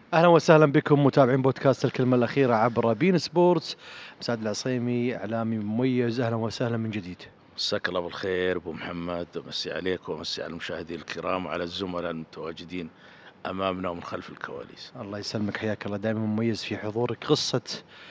أهلا وسهلا بكم متابعين بودكاست الكلمة الأخيرة عبر بين سبورتس. مسعد العصيمي إعلامي مميز، أهلا وسهلا من جديد. مساك الله بالخير ابو محمد، ومسي عليك ومسي على المشاهدين الكرام وعلى الزملاء المتواجدين امامنا ومن خلف الكواليس. الله يسلمك، حياك الله، دائما مميز في حضورك. قصة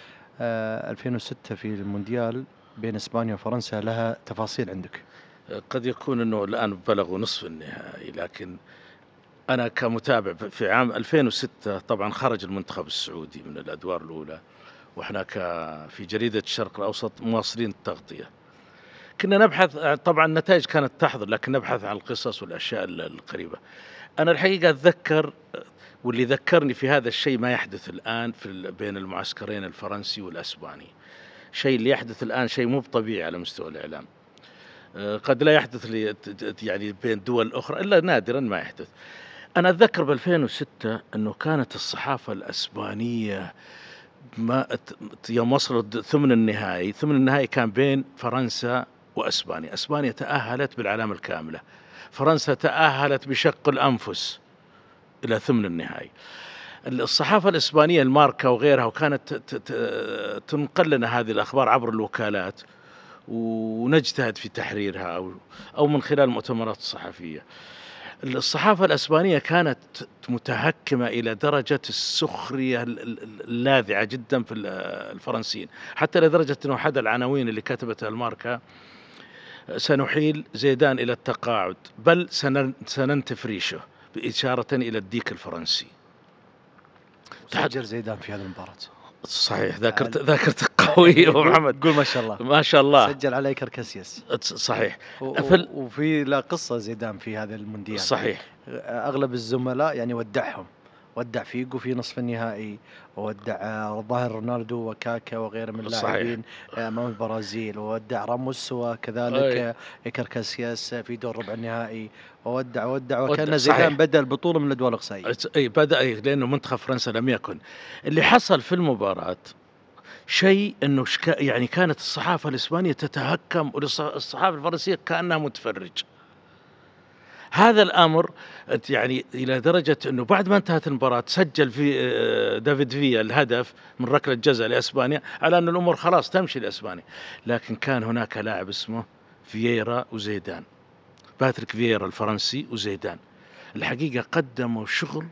2006 في المونديال بين إسبانيا وفرنسا لها تفاصيل عندك. قد يكون انه الان بلغوا نصف النهائي، لكن انا كمتابع في عام 2006 طبعا خرج المنتخب السعودي من الادوار الاولى، واحنا في جريدة الشرق الاوسط مواصلين التغطية. كنا نبحث، طبعا النتائج كانت تحضر، لكن نبحث عن القصص والاشياء القريبة. أنا الحقيقة أتذكر، واللي ذكرني في هذا الشيء ما يحدث الآن بين المعسكرين الفرنسي والأسباني. شيء اللي يحدث الآن شيء مو طبيعي على مستوى الإعلام. قد لا يحدث يعني بين دول أخرى إلا نادرا ما يحدث. أنا أتذكر ب2006 أنه كانت الصحافة الأسبانية ما يوم وصلوا ثمن النهائي كان بين فرنسا وأسبانيا. أسبانيا تأهلت بالعلامة الكاملة، فرنسا تأهلت بشق الأنفس إلى ثمن النهائي. الصحافة الإسبانية الماركا وغيرها، وكانت تنقل لنا هذه الأخبار عبر الوكالات، ونجتهد في تحريرها أو من خلال المؤتمرات الصحفية. الصحافة الإسبانية كانت متهكمة إلى درجة السخرية اللاذعة جدا في الفرنسيين، حتى لدرجة أنه أحد العناوين اللي كتبتها الماركا: سنحيل زيدان إلى التقاعد، بل سننتف ريشه، بإشارة إلى الديك الفرنسي. سجل زيدان في هذه المباراة. صحيح، ذاكرتك قوية أبو محمد. قول ما شاء الله. ما شاء الله. سجل عليه كركسياس. صحيح. وفي لا قصة زيدان في هذا المونديال. صحيح. أغلب الزملاء يعني ودع فيجو في نصف النهائي، وودع ظاهر رونالدو وكاكا وغيره من اللاعبين أمام البرازيل، وودع راموس وكذلك كركاسياس في دور ربع النهائي، وودع وكان زيدان بدأ البطولة من الأدوار الإقصائية. بدأ لأنه منتخب فرنسا لم يكن. اللي حصل في المباراة شيء أنه يعني كانت الصحافة الإسبانية تتهكم، والصحافة الفرنسية كأنها متفرج. هذا الأمر يعني إلى درجة أنه بعد ما انتهت المباراة سجل في دافيد فيا الهدف من ركلة جزاء لإسبانيا، على أن الأمور خلاص تمشي لإسبانيا. لكن كان هناك لاعب اسمه فييرا وزيدان، باتريك فييرا الفرنسي وزيدان، الحقيقة قدموا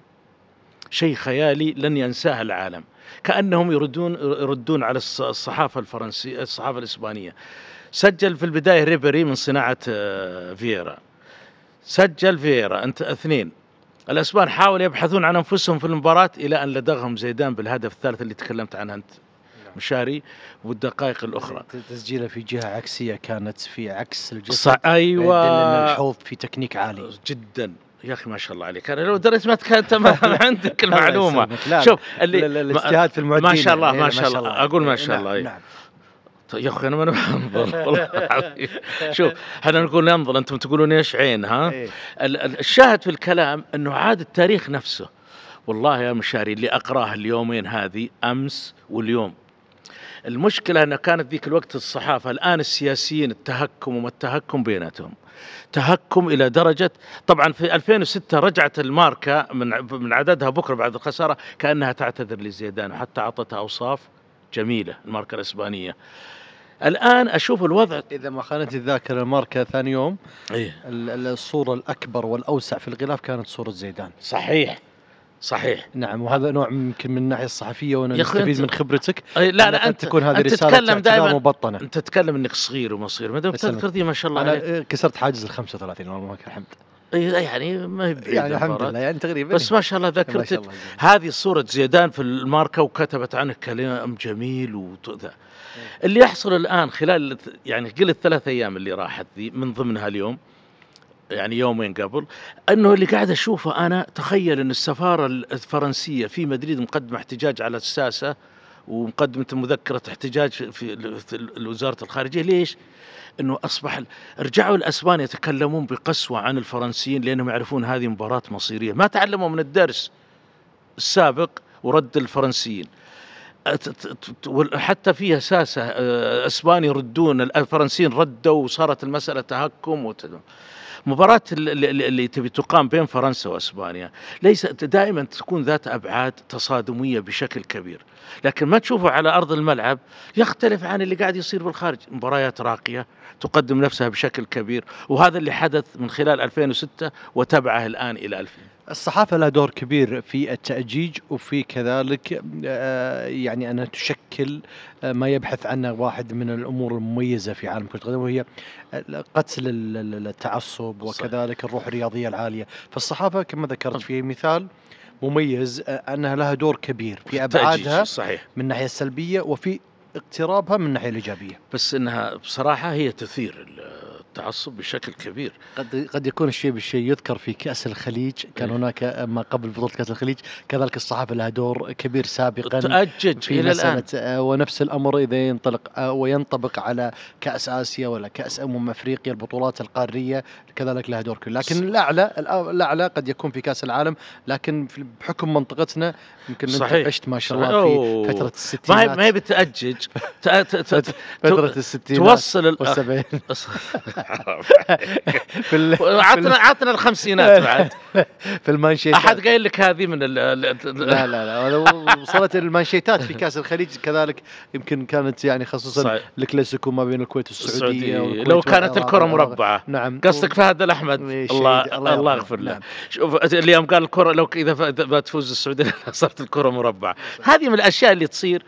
شيء خيالي لن ينساه العالم. كأنهم يردون على الصحافة الفرنسية، الصحافة الإسبانية. سجل في البداية ريبيري من صناعة فييرا، سجل فييرا أنت 2. الأسبان حاولوا يبحثون عن أنفسهم في المباراة، إلى أن لدغهم زيدان بالهدف الثالث اللي تكلمت عنه أنت مشاري، والدقائق الأخرى. تسجيله في جهة عكسية، كانت في عكس الجسد. أيوة، أن الحوض في تكنيك عالي جدا. يا أخي ما شاء الله عليك، أنا لو دريت ما كانت ما عندك المعلومة. شوف الاجتهاد في المعدين، ما شاء الله ما شاء الله، أقول ما شاء الله. نعم. يا أخي أنا ما أنظر. شوف احنا نقول ننظر، أنتم تقولون إيش عين، ها؟ الشاهد في الكلام أنه عاد التاريخ نفسه. والله يا مشاري اللي أقراه اليومين هذه، أمس واليوم، المشكلة أنه كانت ذيك الوقت الصحافة، الآن السياسيين التهكم وما التهكم بيناتهم، تهكم إلى درجة. طبعا في 2006 رجعت الماركة من عددها بكرة بعد الخسارة كأنها تعتذر لزيدان، وحتى أعطتها أوصاف جميلة الماركة الإسبانية. الآن أشوف الوضع، إذا ما خانت الذاكرة، الماركة ثاني يوم الصورة الأكبر والأوسع في الغلاف كانت صورة زيدان. صحيح. نعم، وهذا نوع يمكن من الناحية الصحفية، وأنا نستفيد من خبرتك. لا أنت تكون هذه أنت رسالة تتكلم دائما مبطنة. أنت تتكلم إنك صغير ومصير، ما دام تذكر دي ما شاء الله أنا عليك. كسرت حاجز 35 والله لك الحمد. يعني ما هي يعني الحمد لله، يعني تقريبا. بس ما شاء الله ذكرت هذه صورة زيدان في الماركة، وكتبت عنه كلام جميل اللي يحصل الآن خلال يعني قلت 3 أيام اللي راحت ذي، من ضمنها اليوم، يعني يومين قبل، أنه اللي قاعد أشوفه أنا، تخيل أن السفارة الفرنسية في مدريد مقدمة احتجاج على الساسة، ومقدمة مذكرة احتجاج في وزارة الخارجية. ليش؟ أنه أصبح رجعوا الأسبان يتكلمون بقسوة عن الفرنسيين، لأنهم يعرفون هذه مباراة مصيرية، ما تعلموا من الدرس السابق ورد الفرنسيين. حتى فيها ساسة أسبان يردون، الفرنسيين ردوا، وصارت المسألة تهكم مباراة اللي تبي تقام بين فرنسا وإسبانيا ليست دائما تكون ذات أبعاد تصادمية بشكل كبير، لكن ما تشوفه على أرض الملعب يختلف عن اللي قاعد يصير بالخارج. مباريات راقية تقدم نفسها بشكل كبير، وهذا اللي حدث من خلال 2006 وتبعه الآن إلى 2000. الصحافة لها دور كبير في التأجيج، وفي كذلك يعني أنها تشكل ما يبحث عنه واحد من الأمور المميزة في عالم كرة القدم، وهي قتل التعصب وكذلك الروح الرياضية العالية. فالصحافة كما ذكرت في مثال مميز أنها لها دور كبير في أبعادها من الناحية السلبية وفي اقترابها من الناحية الإيجابية، بس إنها بصراحة هي تثير التعصب بشكل كبير. قد يكون الشيء بالشيء. يذكر في كأس الخليج كان هناك ما قبل بطولة كأس الخليج كذلك الصحافة لها دور كبير سابقا تأجج في إلى الآن، ونفس الأمر إذا ينطلق وينطبق على كأس آسيا ولا كأس أفريقيا، البطولات القارية كذلك لها دور كبير. لكن الأعلى قد يكون في كأس العالم، لكن بحكم منطقتنا يمكن أنت عشت ما شاء الله في فترة الستينات، ما هي بتأجج فترة الستينات توصل والسبعين عطنا الخمسينات بعد في المانشيتات. أحد قايل لك هذه من لا وصلت المانشيتات في كأس الخليج كذلك، يمكن كانت يعني خصوصا الكلاسيكو ما بين الكويت والسعودية لو كانت الكرة مربعة. نعم، قصدك فهد الأحمد، الله يغفر له. نعم. شوف اليوم قال الكرة لو إذا بتفوز السعودية صارت الكرة مربعة. هذه من الأشياء اللي تصير،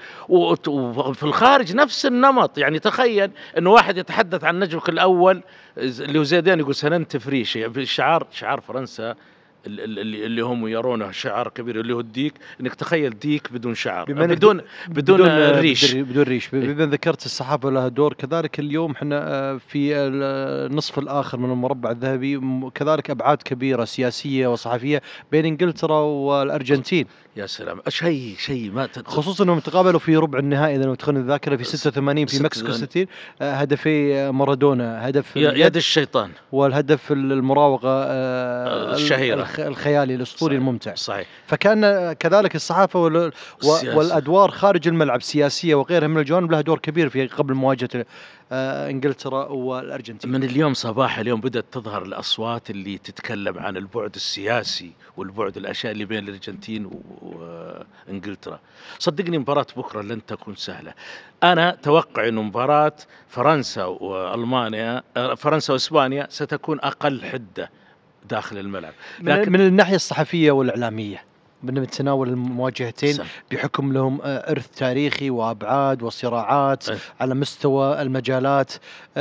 وفي الخارج نفس النمط. يعني تخيل إنه واحد يتحدث عن نجمك الأول اللي هو زيدان يقول سننتفريش، شعار فرنسا اللي هم يرونه شعار كبير اللي هو الديك، انك تخيل ديك بدون شعر، بدون ريش. بما ذكرت الصحافة لها دور كذلك. اليوم احنا في النصف الآخر من المربع الذهبي، كذلك أبعاد كبيرة سياسية وصحفية بين إنجلترا والأرجنتين. يا سلام، شيء ما خصوصا انهم تقابلوا في ربع النهائي اذا تخلون الذاكره في 86 في مكسيكو سيتي. هدفي مارادونا، هدف يد الشيطان، والهدف المراوغه الشهيره، الخيالي الاسطوري الممتع. صحيح. فكان كذلك الصحافه والادوار خارج الملعب سياسيه وغيرها من الجوانب لها دور كبير في قبل مواجهه انجلترا والارجنتين. من اليوم صباح اليوم بدأت تظهر الأصوات اللي تتكلم عن البعد السياسي والبعد الأشياء اللي بين الأرجنتين وإنجلترا. صدقني مباراة بكرة لن تكون سهلة. أنا توقع إنه مباراة فرنسا وألمانيا، فرنسا وإسبانيا ستكون أقل حدة داخل الملعب، لكن من الناحية الصحفية والإعلامية بنتناول المواجهتين بحكم لهم إرث تاريخي وأبعاد وصراعات على مستوى المجالات.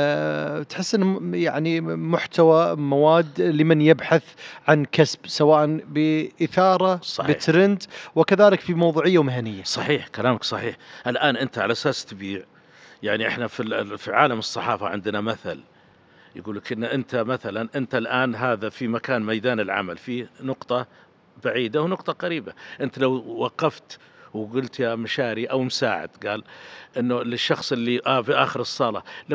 تحس إن يعني محتوى مواد لمن يبحث عن كسب، سواء بإثارة بترند وكذلك في موضوعية ومهنية. صحيح، كلامك صحيح. الآن أنت على أساس تبيع، يعني إحنا في عالم الصحافة عندنا مثل يقول لك إن أنت مثلا أنت الآن هذا في مكان ميدان العمل، في نقطة بعيدة ونقطة قريبة. أنت لو وقفت وقلت يا مشاري أو مساعد، قال إنه للشخص اللي في آخر الصالة لو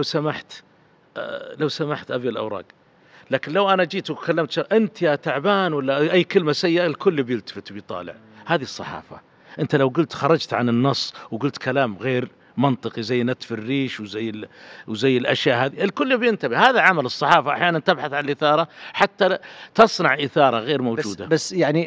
سمحت أبي الأوراق. لكن لو أنا جيت وكلمت أنت يا تعبان ولا أي كلمة سيئة، الكل بيلتفت وبيطالع. هذه الصحافة. أنت لو قلت خرجت عن النص وقلت كلام غير منطقي زي نتف الريش وزي الأشياء هذه، الكل بينتبه. هذا عمل الصحافة، أحيانا تبحث عن الإثارة حتى تصنع إثارة غير موجودة. بس يعني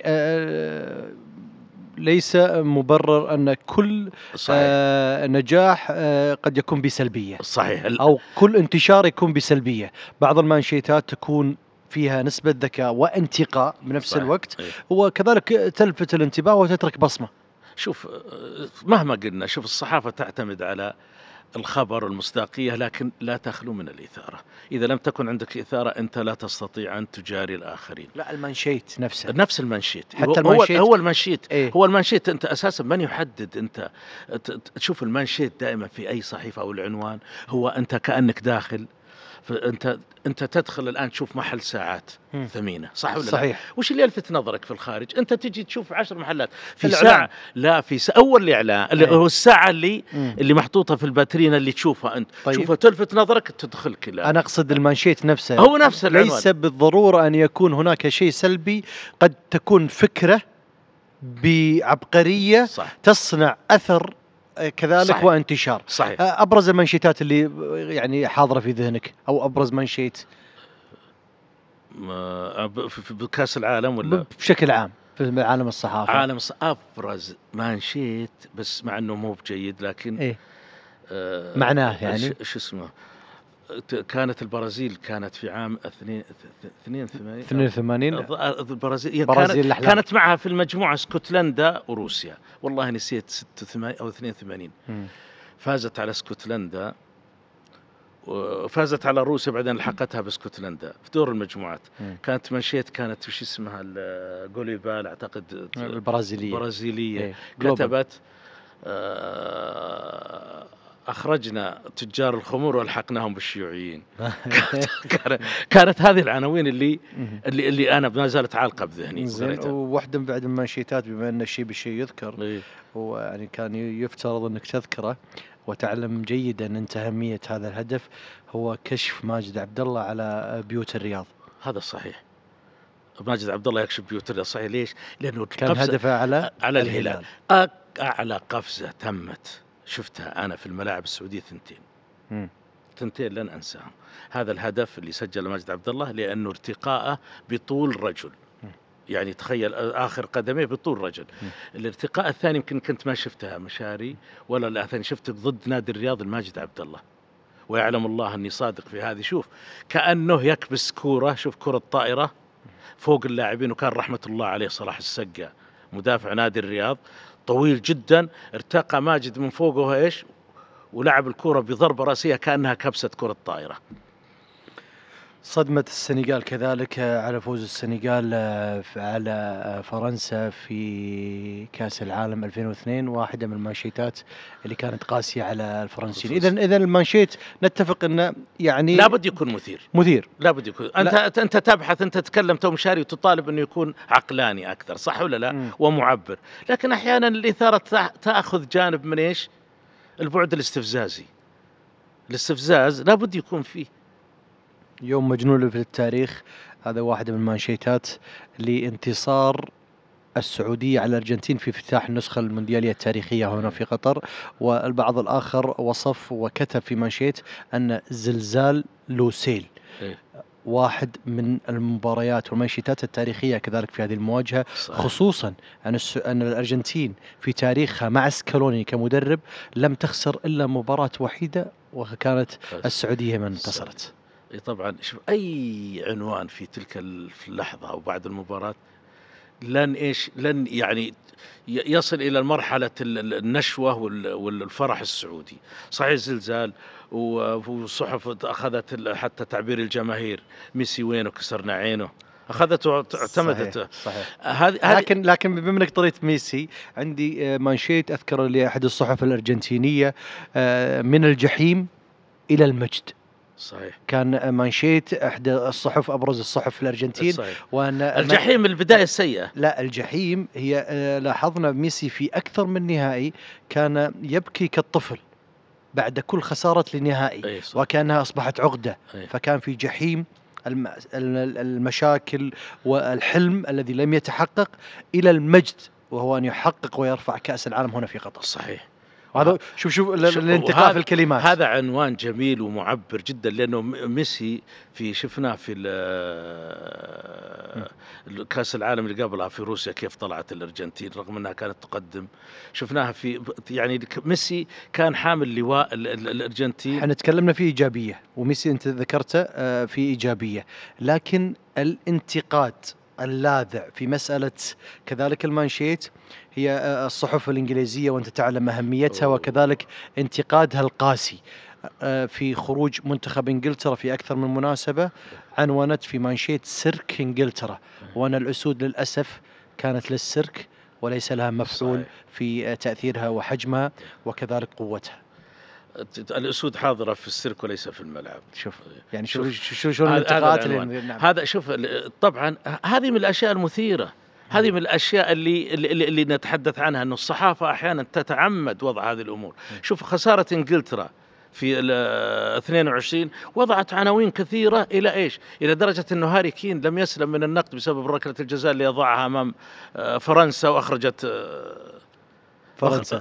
ليس مبرر أن كل نجاح قد يكون بسلبية. صحيح. أو كل انتشار يكون بسلبية. بعض المانشيتات تكون فيها نسبة ذكاء وانتقاء بنفس الوقت، وكذلك تلفت الانتباه وتترك بصمة. شوف، مهما قلنا، شوف الصحافة تعتمد على الخبر والمصداقية، لكن لا تخلو من الإثارة. إذا لم تكن عندك إثارة أنت لا تستطيع أن تجاري الآخرين. لا، المانشيت نفسه، نفس المانشيت، حتى هو المانشيت. هو المانشيت. أنت أساسا من يحدد؟ أنت تشوف المانشيت دائما في أي صحيفة أو العنوان، هو أنت كأنك داخل. فأنت تدخل الآن تشوف محل ساعات ثمينة، صح ولا صحيح. لا؟ وش اللي يلفت نظرك في الخارج؟ أنت تجي تشوف 10 محلات في ساعة، لا في أول الإعلان اللي هو الساعة اللي محطوطة في الباترينا اللي تشوفها أنت. طيب. شوفها تلفت نظرك تدخل كلها. أنا أقصد المانشيت نفسه، هو نفس العنوان. ليس بالضرورة أن يكون هناك شيء سلبي، قد تكون فكرة بعبقرية صح. تصنع أثر كذلك صحيح. وانتشار. صحيح. أبرز المانشيتات اللي يعني حاضرة في ذهنك، أو أبرز مانشيت؟ بكأس العالم ولا بشكل عام في عالم الصحافة؟ عالم أبرز مانشيت، بس مع إنه مو بجيد، لكن إيه معناه يعني شو اسمه، كانت البرازيل كانت في عام 82 البرازيل برازيل الأحلام. كانت معها في المجموعة اسكتلندا وروسيا، والله نسيت 86 أو 82. فازت على اسكتلندا وفازت على روسيا، بعدين لحقتها باسكتلندا في دور المجموعات. كانت منشيت، كانت وش اسمها جوليبال أعتقد، البرازيلية. إيه. كتبت أخرجنا تجار الخمور والحقناهم بالشيوعيين. كانت هذه العناوين اللي أنا ما زالت عالقة بذهني. زين. وواحدة من بعد المانشيتات، بما أن الشيء بالشيء يذكر، إيه؟ هو يعني كان يفترض أنك تذكره وتعلم جيدا أنت أهمية هذا الهدف، هو كشف ماجد عبد الله على بيوت الرياض. هذا صحيح، ماجد عبد الله يكشف بيوت الرياض، صحيح. ليش؟ لأنه كان هدفه على الهلال. أعلى قفزة تمت شفتها أنا في الملاعب السعودية ثنتين لن أنساهم. هذا الهدف اللي سجل ماجد عبد الله، لأنه ارتقاءه بطول رجل، يعني تخيل آخر قدميه بطول رجل. الارتقاء الثاني يمكن كنت ما شفتها مشاري ولا لا، ثاني شفت ضد نادي الرياض الماجد عبد الله، ويعلم الله أني صادق في هذه. شوف كأنه يكبس كورة، شوف كرة طائرة فوق اللاعبين، وكان رحمة الله عليه صلاح السقا مدافع نادي الرياض طويل جدا، ارتقى ماجد من فوقه إيش، ولعب الكرة بضربة رأسية كأنها كبسة كرة طائرة. صدمة السنغال كذلك على فوز السنغال على فرنسا في كأس العالم 2002، واحدة من المانشيتات اللي كانت قاسية على الفرنسيين. إذا المانشيت نتفق إنه يعني لابد يكون مثير، لابد يكون. أنت تبحث، أنت تتكلم تو مشاري وتطالب إنه يكون عقلاني أكثر، صح ولا لا؟ ومعبر. لكن أحيانا الإثارة تأخذ جانب من إيش؟ البعد الاستفزازي. الاستفزاز لابد يكون فيه. يوم مجنون في التاريخ، هذا واحدة من المانشيتات لانتصار السعودية على الأرجنتين في افتتاح النسخة المونديالية التاريخية هنا في قطر. والبعض الآخر وصف وكتب في مانشيت أن زلزال لوسيل واحد من المباريات والمانشيتات التاريخية كذلك في هذه المواجهة، خصوصا أن الأرجنتين في تاريخها مع سكالوني كمدرب لم تخسر إلا مباراة وحيدة، وكانت السعودية من انتصرت. طبعا شوف، أي عنوان في تلك اللحظة أو بعد المباراة لن يعني يصل إلى مرحلة النشوة والفرح السعودي. صحيح زلزال، والصحف أخذت حتى تعبير الجماهير، ميسي وينه، كسرنا عينه، أخذته واعتمدته. صحيح. لكن بما انك طريت ميسي، عندي مانشيت أذكر لأحد الصحف الأرجنتينية، من الجحيم إلى المجد. صحيح. كان مانشيت إحدى الصحف، أبرز الصحف في الأرجنتين. وأن الجحيم البداية السيئة. لا، الجحيم هي لاحظنا ميسي في أكثر من نهائي كان يبكي كالطفل بعد كل خسارة لنهائي، وكأنها أصبحت عقدة. فكان في جحيم المشاكل والحلم الذي لم يتحقق، إلى المجد وهو أن يحقق ويرفع كأس العالم هنا في قطر. صحيح. هذا شوف الانتقاء في الكلمات. هذا عنوان جميل ومعبر جدا، لأنه ميسي شفناه في كأس العالم اللي قبلها في روسيا كيف طلعت الأرجنتين رغم أنها كانت تقدم. شفناها يعني ميسي كان حامل لواء الأرجنتين. احنا تكلمنا فيه إيجابية، وميسي أنت ذكرته في إيجابية، لكن الانتقاد اللاذع في مسألة كذلك المانشيت هي الصحف الإنجليزية، وأنت تعلم أهميتها، وكذلك انتقادها القاسي في خروج منتخب إنجلترا في أكثر من مناسبة. عنونت في مانشيت سيرك إنجلترا، وأن الأسود للأسف كانت للسيرك وليس لها مفعول في تأثيرها وحجمها وكذلك قوتها. الأسود حاضرة في السيرك وليس في الملعب. شوف الانتقاد. هذا شوف، طبعا هذه من الأشياء المثيرة، هذه من الأشياء اللي نتحدث عنها، أن الصحافة أحيانا تتعمد وضع هذه الأمور. شوف خسارة إنجلترا في 22 وضعت عناوين كثيرة إلى إيش؟ إلى درجة أنه هاري كين لم يسلم من النقد بسبب ركلة الجزاء اللي يضعها أمام فرنسا، وأخرجت فرنسا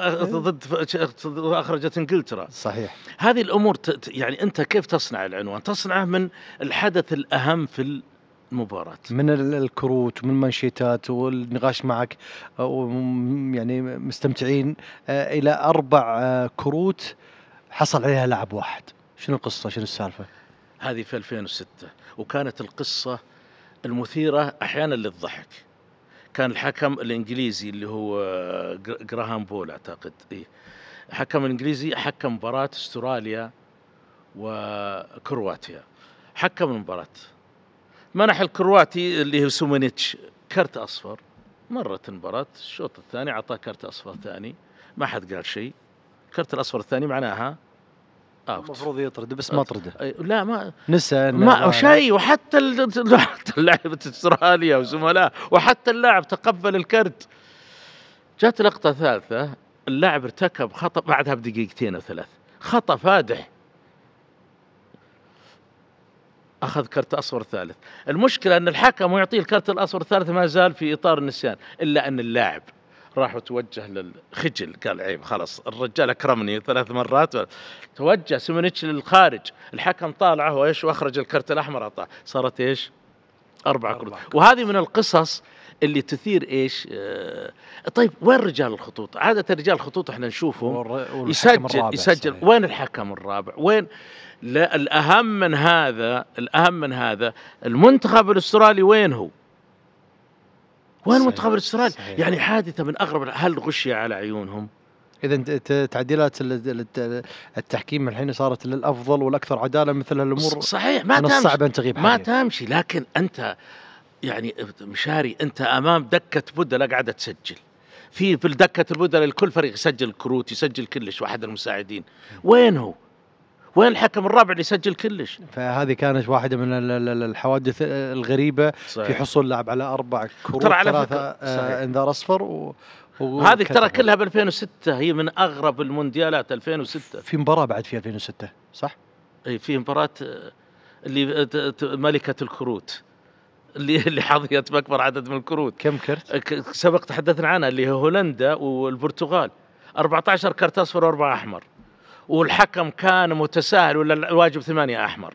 أخرجت إنجلترا. صحيح. هذه الأمور يعني أنت كيف تصنع العنوان؟ تصنعه من الحدث الأهم في المباراة من الكروت ومن المنشيتات والنقاش معك، يعني مستمتعين إلى 4 كروت حصل عليها لاعب واحد. شنو القصة؟ شنو السالفة؟ هذه في 2006، وكانت القصة المثيرة أحيانا للضحك. كان الحكم الإنجليزي اللي هو جراهام بول أعتقد، إيه، حكم الإنجليزي حكم مباراة استراليا وكرواتيا. حكم المباراة، منح الكرواتي اللي هو سومينيتش كرت أصفر، مرت المباراة. الشوط الثاني أعطاه كرت أصفر ثاني، ما حد قال شيء. الكرت الأصفر الثاني معناها اوت. المفروض يطرد بس ما طرده، لا ما نسى ما شيء. وحتى لعبة استراليا وزملاء، وحتى اللاعب تقبل الكرت. جات لقطة ثالثة، اللاعب ارتكب خطأ بعدها بدقيقتين أو 3، خطأ فادح، أخذ كرت أصفر ثالث. المشكلة أن الحكم ويعطيه الكرت الأصفر الثالث ما زال في إطار النسيان، إلا أن اللاعب راح وتوجه للخجل، قال عيب خلاص الرجال أكرمني 3 مرات. توجه سيمونيتش للخارج، الحكم طالعه وإيش، وأخرج الكرت الأحمر أعطاه. صارت إيش؟ 4 كروت. وهذه من القصص اللي تثير إيش. طيب وين رجال الخطوط؟ عادة رجال الخطوط احنا نشوفهم يسجل. وين الحكم الرابع؟ وين؟ لا، الأهم من هذا المنتخب الأسترالي وين هو؟ وين المنتخب الأسترالي؟ يعني حادثة من أغرب. هل غشي على عيونهم؟ إذا تعديلات التحكيم الحين صارت للأفضل والأكثر عدالة، مثل هالأمور صحيح ما تمشي، صعب أن تغيب، ما تمشي. لكن أنت يعني مشاري، أنت أمام دكة بدلة قاعدة تسجل في دكة البدلة، الكل فريق يسجل كروت، يسجل كلش، واحد المساعدين وين هو؟ وين الحكم الرابع اللي يسجل كلش؟ فهذه كانت واحدة من الحوادث الغريبة. صحيح. في حصول لاعب على 4 كروت، 3 انذار أصفر، وهذه ترى كلها ب2006. هي من أغرب المونديالات 2006. في مباراة بعد في 2006 صح؟ أي في مباراة اللي ملكة الكروت، اللي حظيت بأكبر عدد من الكروت. كم كرت؟ سبق تحدثنا عنها، اللي هي هولندا والبرتغال، 14 كرت أصفر و4 أحمر، والحكم كان متساهل، ولا الواجب 8 أحمر.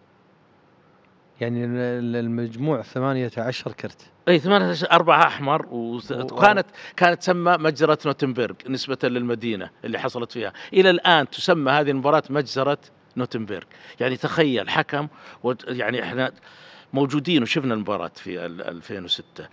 يعني المجموع 18 كرت. اي 18، 4 أحمر. كانت تسمى مجزرة نوتنبرغ نسبة للمدينة اللي حصلت فيها. إلى الآن تسمى هذه المباراة مجزرة نوتنبرغ. يعني تخيل حكم، يعني احنا موجودين وشفنا المباراة في 2006.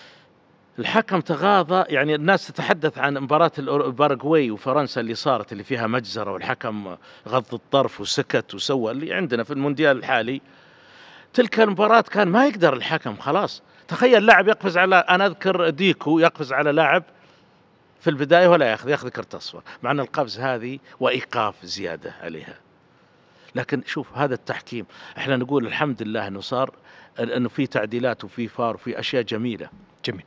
الحكم تغاضى. يعني الناس تتحدث عن مباراة الباراغواي وفرنسا اللي صارت، اللي فيها مجزرة، والحكم غض الطرف وسكت وسوى اللي عندنا في المونديال الحالي. تلك المباراة كان ما يقدر الحكم خلاص. تخيل لاعب يقفز على، أنا أذكر ديكو يقفز على لاعب في البداية ولا ياخذ كرت أصفر، مع أن القفز هذه وإيقاف زيادة عليها. لكن شوف هذا التحكيم، احنا نقول الحمد لله انه صار، انه في تعديلات وفي فار وفي اشياء جميلة. جميل.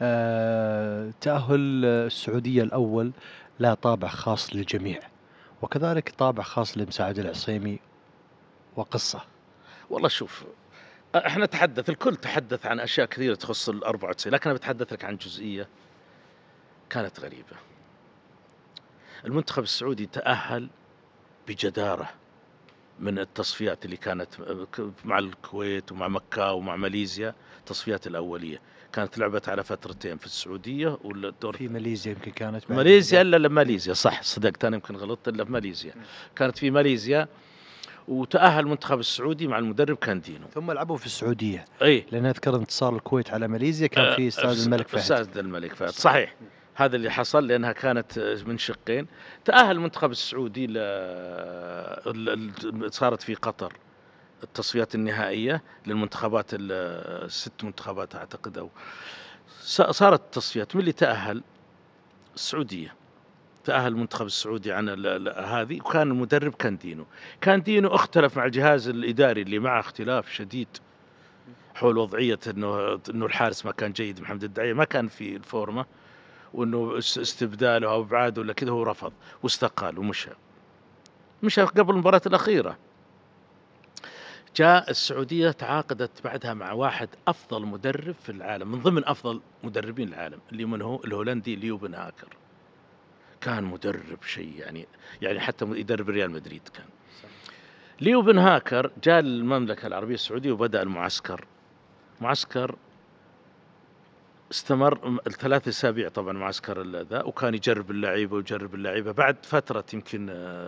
تأهل السعودية الأول لا طابع خاص للجميع، وكذلك طابع خاص لمساعد العصيمي وقصة. والله شوف، احنا الكل تحدث عن اشياء كثيرة تخص 94، لكن انا بتحدث لك عن جزئية كانت غريبة. المنتخب السعودي تأهل بجدارة من التصفيات اللي كانت مع الكويت ومع مكة ومع ماليزيا. التصفيات الأولية كانت لعبت على فترتين في السعودية، والدور في ماليزيا يمكن كانت ماليزيا، إلا ماليزيا صح، صدقت أنا يمكن غلطت، إلا في ماليزيا كانت في ماليزيا. وتأهل المنتخب السعودي مع المدرب كان دينو، ثم لعبوا في السعودية. أي لأن أذكر انتصار الكويت على ماليزيا كان في استاد الملك فهد. استاد الملك فهد صحيح. هذا اللي حصل، لأنها كانت من شقين. تأهل المنتخب السعودي صارت في قطر التصفيات النهائية للمنتخبات 6 منتخبات أعتقد، أو صارت التصفيات. من اللي تأهل؟ السعودية. تأهل المنتخب السعودي عن هذه، وكان المدرب كان دينو اختلف مع الجهاز الإداري اللي معه اختلاف شديد حول وضعية إنه الحارس ما كان جيد، محمد الدعية ما كان في الفورمة، وإنه استبداله أو إبعاده ولا كذا. هو رفض واستقال ومشى قبل المباراة الأخيرة. جاء السعودية تعاقدت بعدها مع واحد أفضل مدرب في العالم، من ضمن أفضل مدربين العالم، اللي من هو الهولندي ليو بن هاكر. كان مدرب شيء يعني حتى يدرب ريال مدريد كان. ليو بن هاكر جاء المملكة العربية السعودية وبدأ المعسكر معسكر استمر 3 أسابيع طبعًا معسكر ذا، وكان يجرب اللعيبة، بعد فترة يمكن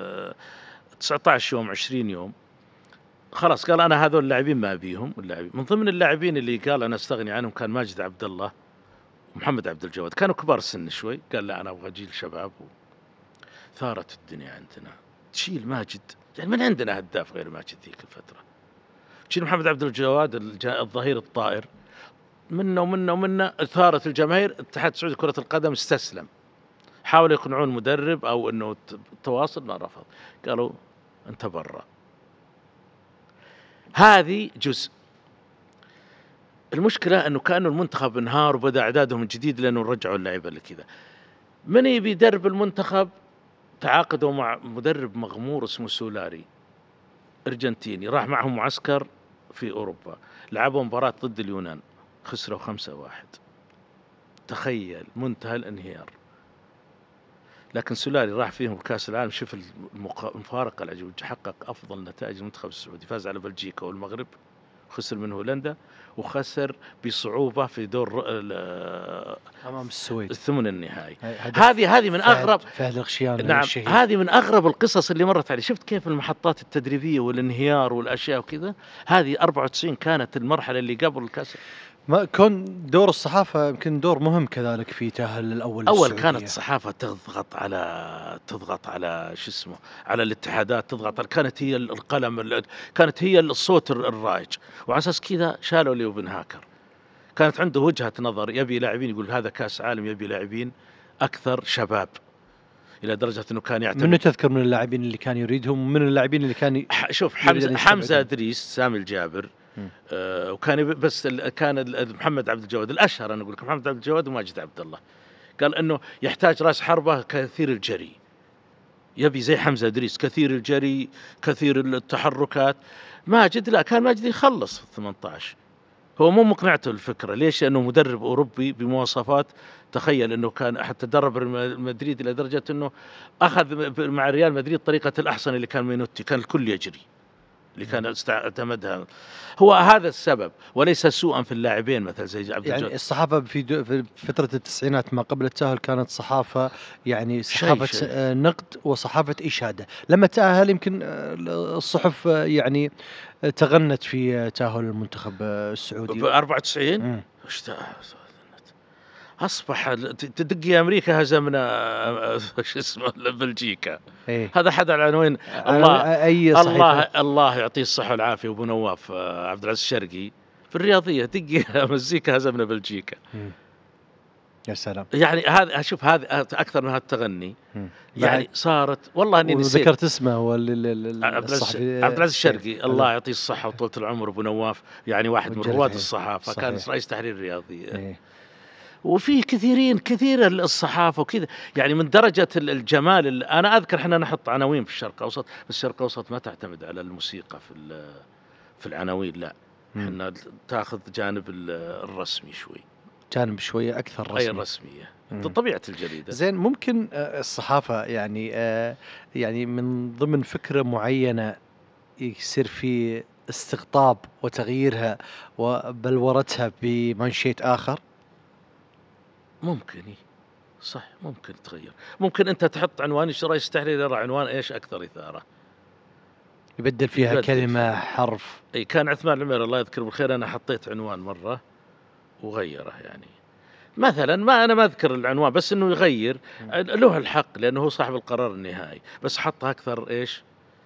19 يوم 20 يوم، خلاص قال أنا هذول اللاعبين ما أبيهم من ضمن اللاعبين اللي قال أنا أستغني عنهم كان ماجد عبد الله ومحمد عبد الجواد، كانوا كبار السن شوي، قال لا أنا أبغى جيل شباب ثارت الدنيا عندنا، تشيل ماجد يعني من عندنا هداف غير ماجد ذيك الفترة، تشيل محمد عبد الجواد الظهير الطائر، منا ثارت الجماهير. الاتحاد السعودي لكرة القدم استسلم، حاولوا يقنعون المدرب أو إنه تواصل، ما رفض، قالوا أنت برا. هذه جزء. المشكلة إنه كأنه المنتخب انهار وبدأ إعدادهم من جديد لأنه رجعوا اللعيبة لكذا. من يبي يدرب المنتخب؟ تعاقدوا مع مدرب مغمور اسمه سولاري أرجنتيني، راح معهم معسكر في أوروبا، لعبوا مباراة ضد اليونان خسروا 5-1. تخيل منتهى الانهيار. لكن سولاري راح فيهم بكأس العالم، شوف المفارقة العجيبة، حقق أفضل نتائج المنتخب السعودي، فاز على بلجيكا والمغرب، خسر من هولندا، وخسر بصعوبة في دور أمام السويد الثمن النهائي. هذه من أغرب فهد الغشيان. نعم، هذه من أغرب القصص اللي مرت علي. شفت كيف المحطات التدريبية والانهيار والأشياء وكذا. هذه 94 كانت المرحلة اللي قبل الكأس. ما كون دور الصحافة يمكن دور مهم كذلك في تأهل الأول السعودية. كانت الصحافة تضغط على شو اسمه، على الاتحادات، تضغط كانت هي القلم، كانت هي الصوت الرائج، وعلى أساس كذا شالوا ليو بن هاكر. كانت عنده وجهة نظر، يبي لاعبين، يقول هذا كأس عالم يبي لاعبين أكثر شباب، إلى درجة أنه كان يعتمد. من تذكر من اللاعبين اللي كان يريدهم، من اللاعبين اللي كان شوف حمزة إدريس، سامي الجابر، وكان بس كان محمد عبد الجواد الأشهر. أنا أقول لك محمد عبد الجواد وماجد عبد الله. قال إنه يحتاج رأس حربة كثير الجري، يبي زي حمزة إدريس كثير الجري كثير التحركات. ماجد لا، كان ماجد يخلص في 18. هو مو مقنعته الفكرة. ليش؟ لأنه مدرب أوروبي بمواصفات. تخيل أنه كان حتى درب مدريد إلى درجة أنه أخذ مع ريال مدريد طريقة الأحسن اللي كان مينوتي، كان الكل يجري، اللي كان اعتمدها. هو هذا السبب، وليس سوءا في اللاعبين مثل زي عبد الجواد. يعني الصحافة في فترة التسعينات ما قبل التأهل كانت صحافة، يعني صحافة نقد وصحافة إشادة. لما تأهل يمكن الصحف يعني تغنت في تأهل المنتخب السعودي ب 94. أصبح تدق يا أمريكا هزمنا شو اسمه بلجيكا. هذا أحد العناوين. الله يعطيه الصحة والعافية. وأبو نواف عبد العزيز الشرقي في الرياضية، دق مزيكا هزمنا بلجيكا. يا سلام. يعني هذا، شوف، هذا أكثر من هذا التغني. يعني صارت، والله إني نسيت. ذكرت اسمه هو الصحفي عبد العزيز الشرقي، الله يعطيه الصحة وطولة العمر. أبو نواف يعني واحد من رواد الصحافة، كان رئيس تحرير الرياضية. وفي كثير الصحافة وكذا، يعني من درجة الجمال. أنا أذكر إحنا نحط عناوين في الشرق الأوسط، بس الشرق الأوسط ما تعتمد على الموسيقى في العناوين، لا، إحنا تأخذ جانب الرسمي شوي، جانب شوية أكثر رسمي. أي الرسمية طبيعة الجريدة. زين، ممكن الصحافة يعني من ضمن فكرة معينة يصير في استقطاب وتغييرها وبلورتها بمنشيت آخر. ممكن، صح، ممكن تغير. ممكن أنت تحط عنوان رئيس التحرير يرى عنوان إيش أكثر إثارة، يبدل فيها كلمة حرف. أي كان عثمان العمير الله يذكره بالخير، أنا حطيت عنوان مرة وغيره. يعني مثلا أنا ما أذكر العنوان، بس إنه يغير له الحق لأنه هو صاحب القرار النهائي، بس حطها أكثر إيش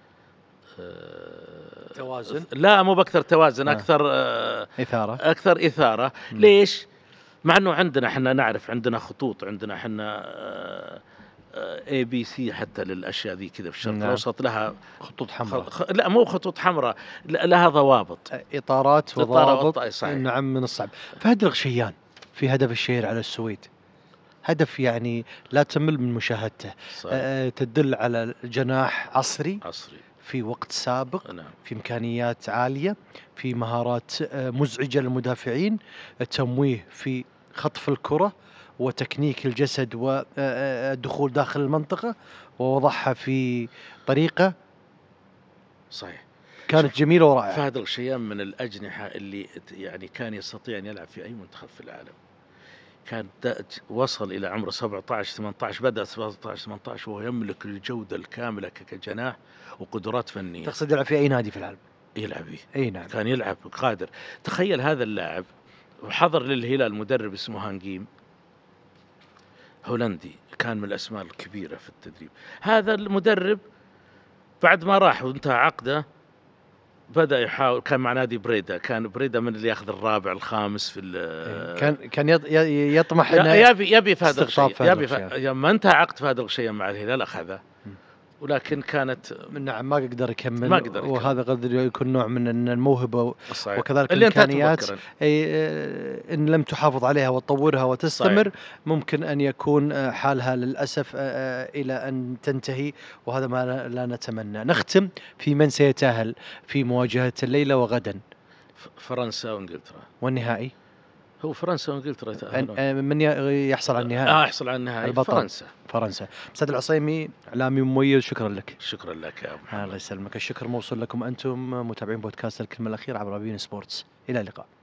توازن. لا، مو بأكثر توازن، أكثر أكثر إثارة. ليش؟ مع أنه عندنا إحنا نعرف، عندنا خطوط، عندنا إحنا ABC حتى للأشياء ذي كذا في الشرق الأوسط، لها خطوط حمراء. لا، مو خطوط حمراء، لها ضوابط، إطارات وضوابط. نعم، من الصعب. فهد الغشيان في هدف الشهير على السويد، هدف يعني لا تمل من مشاهدته. تدل على جناح عصري في وقت سابق. نعم. في إمكانيات عالية، في مهارات مزعجة للمدافعين، التمويه في خطف الكرة وتكنيك الجسد ودخول داخل المنطقة، ووضعها في طريقة صحيح. كانت جميلة ورائعة. فهد الغشيان من الأجنحة اللي يعني كان يستطيع أن يلعب في أي منتخب في العالم. كان وصل إلى عمره 17 18، بدأ 17 18 وهو يملك الجودة الكاملة كجناح وقدرات فنية. تقصد يلعب في أي نادي في العالم؟ يلعب فيه، أي نعم. كان يلعب قادر. تخيل هذا اللاعب وحضر للهلال مدرب اسمه هانجيم، هولندي، كان من الأسماء الكبيرة في التدريب. هذا المدرب بعد ما راح وانتهى عقده بدأ يحاول، كان مع نادي بريدة، كان بريدة من اللي ياخذ الرابع الخامس في كان يطمح انه يبي فهد الغشيان، الغشيان. لما انتهى عقد فهد الغشيان مع الهلال أخذه، ولكن كانت نعم ما قدر يكمل، ما قدر يكمل. وهذا قد يكون نوع من الموهبة الصحيح. وكذلك اللي الإمكانيات إن لم تحافظ عليها وتطورها وتستمر صحيح. ممكن أن يكون حالها للأسف إلى أن تنتهي، وهذا ما لا نتمنى. نختم في من سيتأهل في مواجهة الليلة وغدا. فرنسا وإنجلترا. والنهائي هو فرنسا وإنجلترا يتأهلون. من يحصل على النهائي؟ يحصل على النهائي البطل فرنسا. أستاذ العصيمي إعلامي مميز، شكرا لك. شكرا لك يا أبو محمد. الله يسلمك. الشكر موصول لكم أنتم متابعين بودكاست الكلمة الأخيرة عبر بين سبورتس. إلى اللقاء.